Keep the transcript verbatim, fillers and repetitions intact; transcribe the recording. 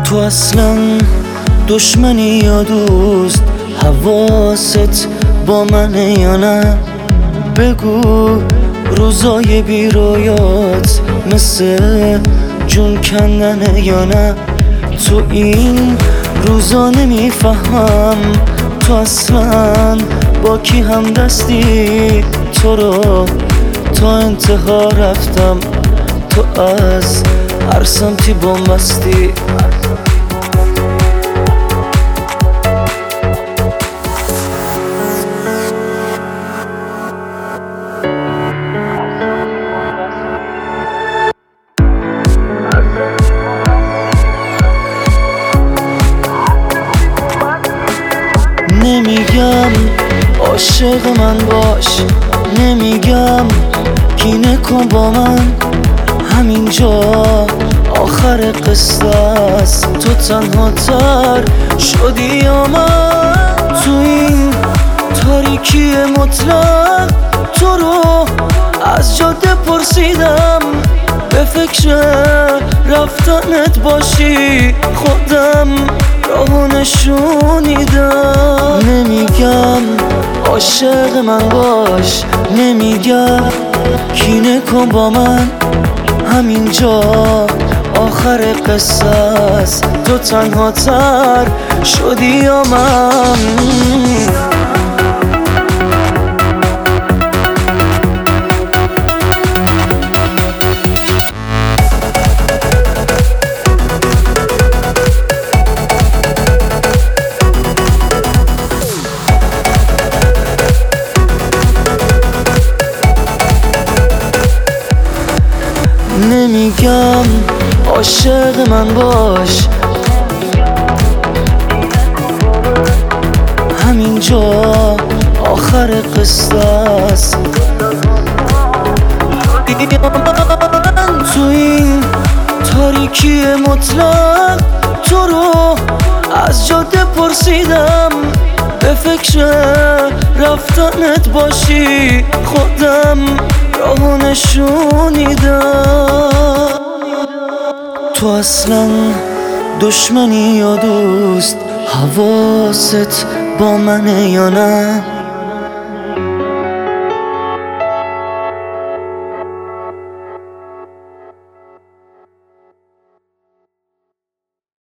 تو اصلا دشمنی یا دوست؟ حواست با منه یا نه؟ بگو روزای بی رویات مثل جون کندنه یا نه؟ تو این روزا نمیفهم تو اصلا با کی هم دستی. تو رو تا انتها رفتم، تو از هر سمتی بومبستی. نمیگم عاشق من باش، نمیگم کینه کن با من. همینجا آخر قصه است، تو تنها تر شدی یا من؟ تو این تاریکی مطلق تو رو از جاده پرسیدم، به فکر رفتنت باشی خودم راهو نشونیدم. نمیگم عاشق من باش، نمیگم کینه کن با من. همینجا آخر قصه است، تو تنها تر شدی یا من؟ نمیگم عاشق من باش، همینجا آخر قصه است. من تو این تاریکی مطلق تو رو از جاده پرسیدم، به فکر رفتنت باشی خودم راهو نشونیدم. تو اصلا دشمنی یا دوست؟ حواست با منه یا نه؟